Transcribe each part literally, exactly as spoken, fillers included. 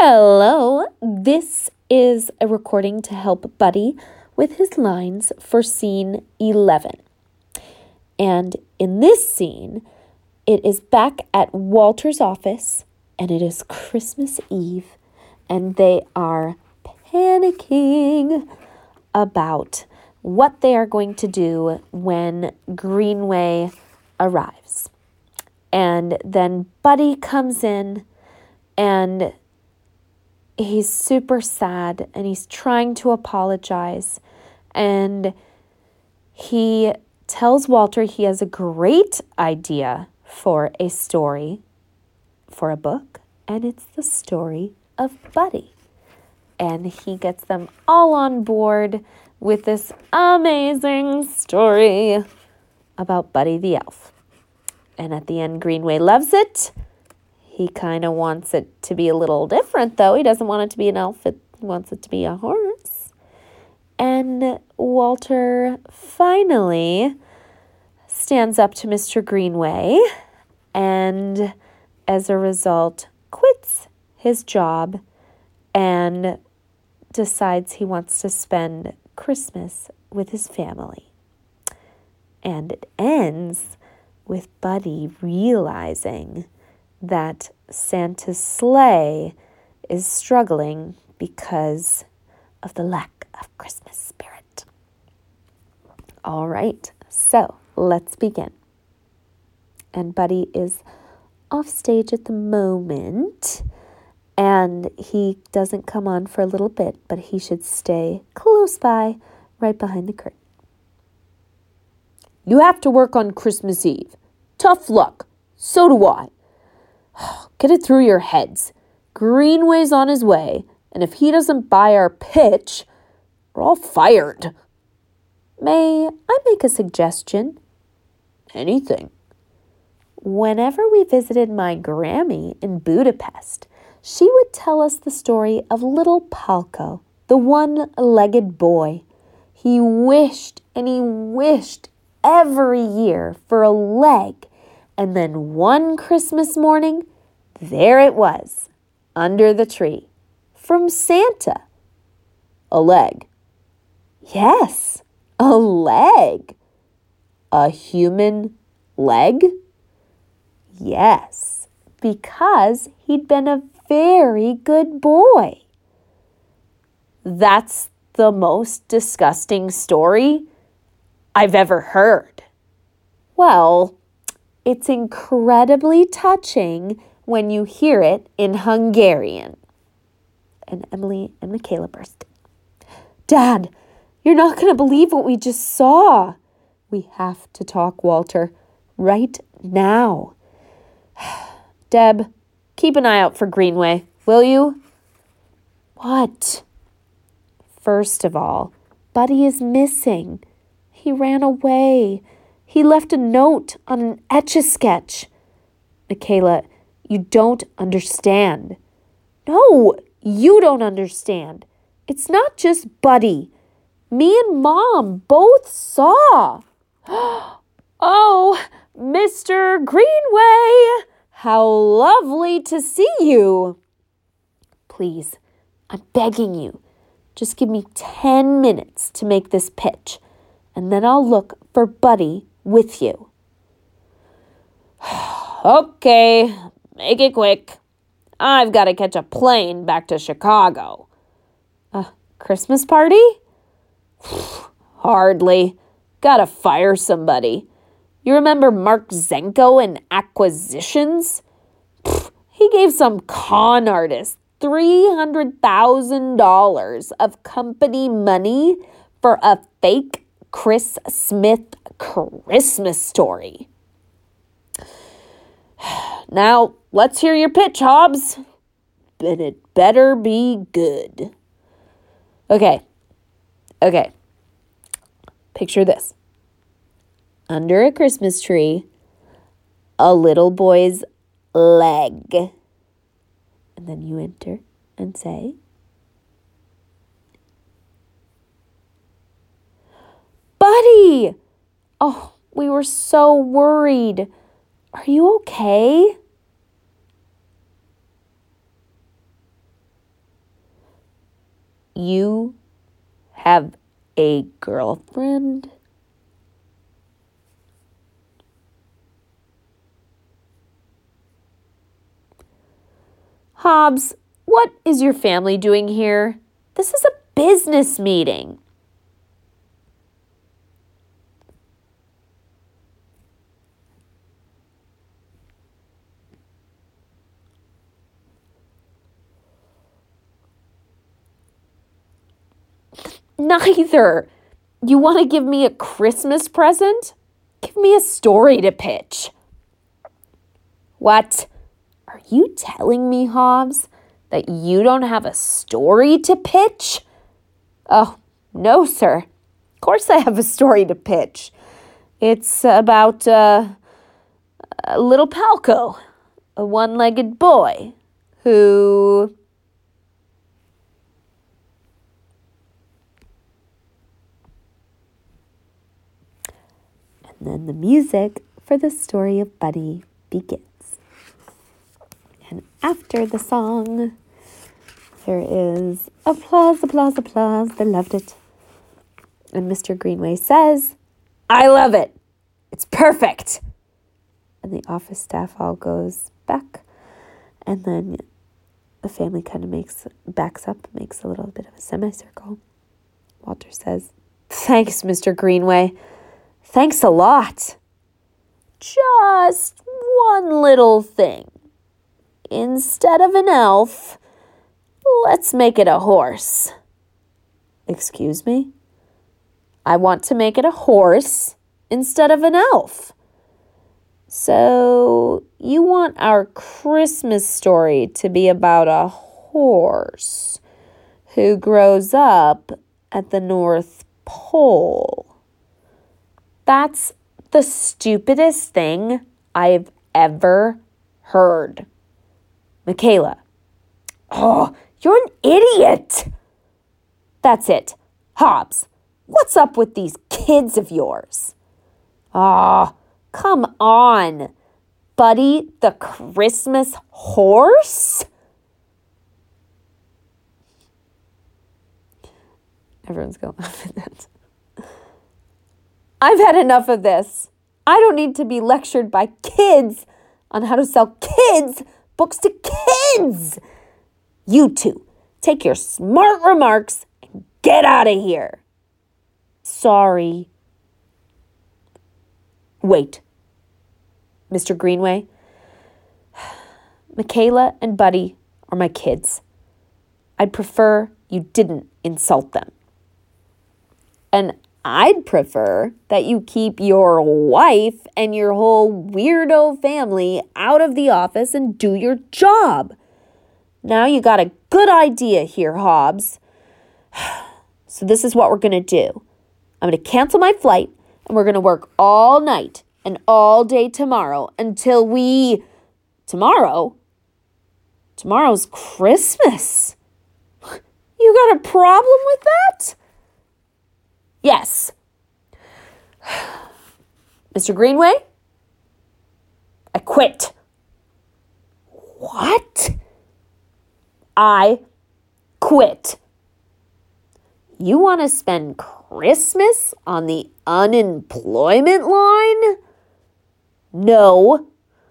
Hello, this is a recording to help Buddy with his lines for scene eleven. And in this scene, it is back at Walter's office, and it is Christmas Eve, and they are panicking about what they are going to do when Greenway arrives. And then Buddy comes in, and he's super sad, and he's trying to apologize, and he tells Walter he has a great idea for a story, for a book, and it's the story of Buddy. And he gets them all on board with this amazing story about Buddy the Elf. And at the end, Greenway loves it. He kind of wants it to be a little different, though. He doesn't want it to be an elf. He wants it to be a horse. And Walter finally stands up to Mister Greenway and, as a result, quits his job and decides he wants to spend Christmas with his family. And it ends with Buddy realizing that Santa's sleigh is struggling because of the lack of Christmas spirit. All right, so let's begin. And Buddy is off stage at the moment, and he doesn't come on for a little bit, but he should stay close by, right behind the curtain. You have to work on Christmas Eve. Tough luck. So do I. Get it through your heads. Greenway's on his way, and if he doesn't buy our pitch, we're all fired. May I make a suggestion? Anything. Whenever we visited my Grammy in Budapest, she would tell us the story of little Palko, the one-legged boy. He wished and he wished every year for a leg, and then one Christmas morning, there it was, under the tree, from Santa. A leg. Yes, a leg. A human leg? Yes, because he'd been a very good boy. That's the most disgusting story I've ever heard. Well, it's incredibly touching when you hear it in Hungarian. And Emily and Michaela burst in. Dad, you're not going to believe what we just saw. We have to talk, Walter, right now. Deb, keep an eye out for Greenway, will you? What? First of all, Buddy is missing. He ran away. He left a note on an Etch-a-Sketch. Michaela, you don't understand. No, you don't understand. It's not just Buddy. Me and Mom both saw. Oh, Mister Greenway, how lovely to see you. Please, I'm begging you. Just give me ten minutes to make this pitch, and then I'll look for Buddy with you. Okay, make it quick. I've got to catch a plane back to Chicago. A Christmas party? Hardly. Gotta fire somebody. You remember Mark Zenko in Acquisitions? He gave some con artist three hundred thousand dollars of company money for a fake Chris Smith Christmas story. Now, let's hear your pitch, Hobbs. And it better be good. Okay. Okay. Picture this. Under a Christmas tree, a little boy's leg. And then you enter and say, Buddy! Oh, we were so worried. Are you okay? You have a girlfriend? Hobbs, what is your family doing here? This is a business meeting. Neither. You want to give me a Christmas present? Give me a story to pitch. What? Are you telling me, Hobbs, that you don't have a story to pitch? Oh, no, sir. Of course I have a story to pitch. It's about uh, a little Palco, a one-legged boy who... And then the music for the story of Buddy begins. And after the song, there is applause, applause, applause. They loved it. And Mister Greenway says, I love it. It's perfect. And the office staff all goes back. And then the family kind of makes, backs up, makes a little bit of a semicircle. Walter says, Thanks, Mister Greenway. Thanks a lot. Just one little thing. Instead of an elf, let's make it a horse. Excuse me? I want to make it a horse instead of an elf. So you want our Christmas story to be about a horse who grows up at the North Pole. That's the stupidest thing I've ever heard. Michaela. Oh, you're an idiot. That's it. Hobbs, what's up with these kids of yours? Ah, oh, come on. Buddy the Christmas horse? Everyone's going off at that. I've had enough of this. I don't need to be lectured by kids on how to sell kids books to kids. You two, take your smart remarks and get out of here. Sorry. Wait. Mister Greenway, Michaela and Buddy are my kids. I'd prefer you didn't insult them. And I'd prefer that you keep your wife and your whole weirdo family out of the office and do your job. Now you got a good idea here, Hobbs. So this is what we're going to do. I'm going to cancel my flight and we're going to work all night and all day tomorrow until we... Tomorrow? Tomorrow's Christmas. You got a problem with that? Yes. Mister Greenway, I quit. What? I quit. You want to spend Christmas on the unemployment line? No.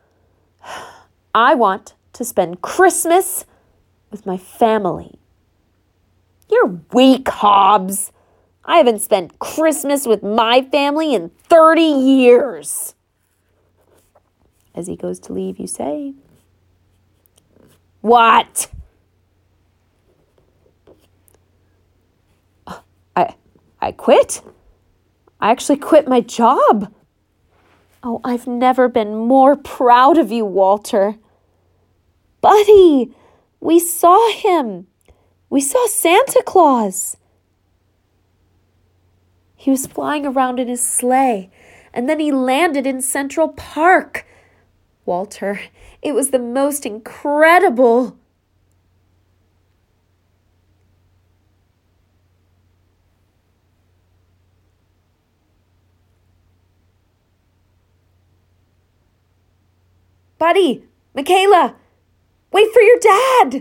I want to spend Christmas with my family. You're weak, Hobbs. I haven't spent Christmas with my family in thirty years. As he goes to leave, you say, What? I I quit. I actually quit my job. Oh, I've never been more proud of you, Walter. Buddy, we saw him. We saw Santa Claus. He was flying around in his sleigh, and then he landed in Central Park. Walter, it was the most incredible. Buddy, Michaela, wait for your dad.